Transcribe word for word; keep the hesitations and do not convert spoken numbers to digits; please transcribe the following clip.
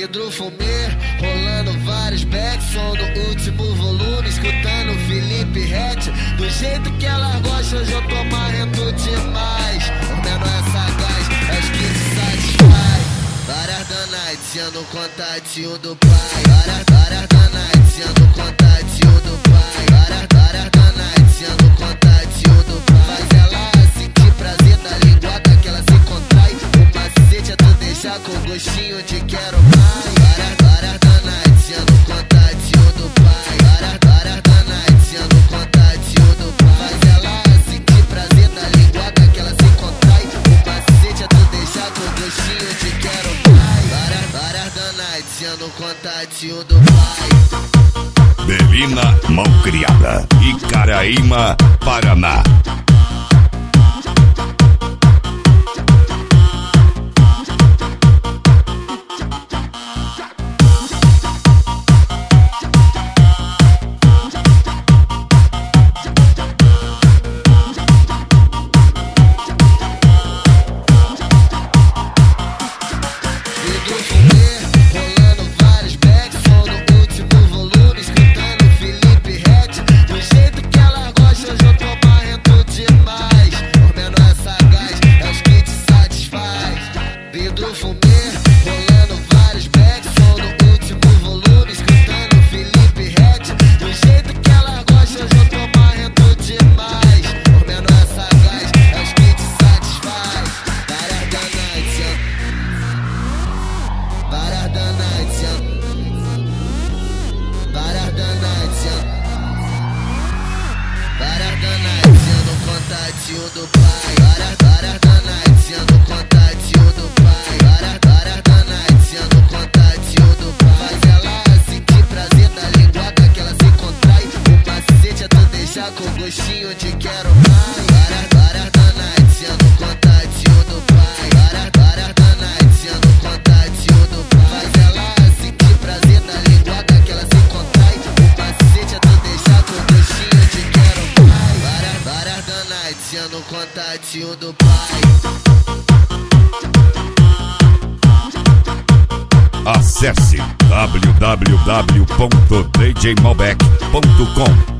vidro fumê, rolando vários backs, som no último volume, escutando Felipe Rett. Do jeito que ela gosta, hoje eu tô marrento demais. O menor é sagaz, é os que te satisfaz. Várias da night, sendo contatinho do pai. Várias, várias da night, sendo contatinho do pai. Várias, várias da night, sendo contatinho do pai. Faz ela sentir prazer da linguada que ela se contrai. O macete é tu deixar com gostinho de quero mais. Várias, várias da night, sendo contatinho do pai. Várias, várias da night, sendo contatinho do pai. Faz ela sentir prazer da linguada que ela se contrai. O macete é tu deixar com gostinho de quero mais. Várias, várias da night, sendo contatinho do pai. Belina Malcriada, Icaraíma, Paraná. Contatinho do pai, várias, várias da night, sendo contatinho do pai. Várias, várias da night, sendo contatinho do pai. Faz ela sentir prazer da linguada que ela se contrai. O macete é tu deixar com gostinho de quero mais. Várias, várias da night, sendo contatinho do pai. Várias, várias da night, sendo contatinho do pai. Faz ela sentir prazer da linguada que ela se contrai. O macete é tu deixar com gostinho de quero mais. Várias, várias da night, sendo contatinho do pai. Acesse w w w ponto d j malbec ponto com.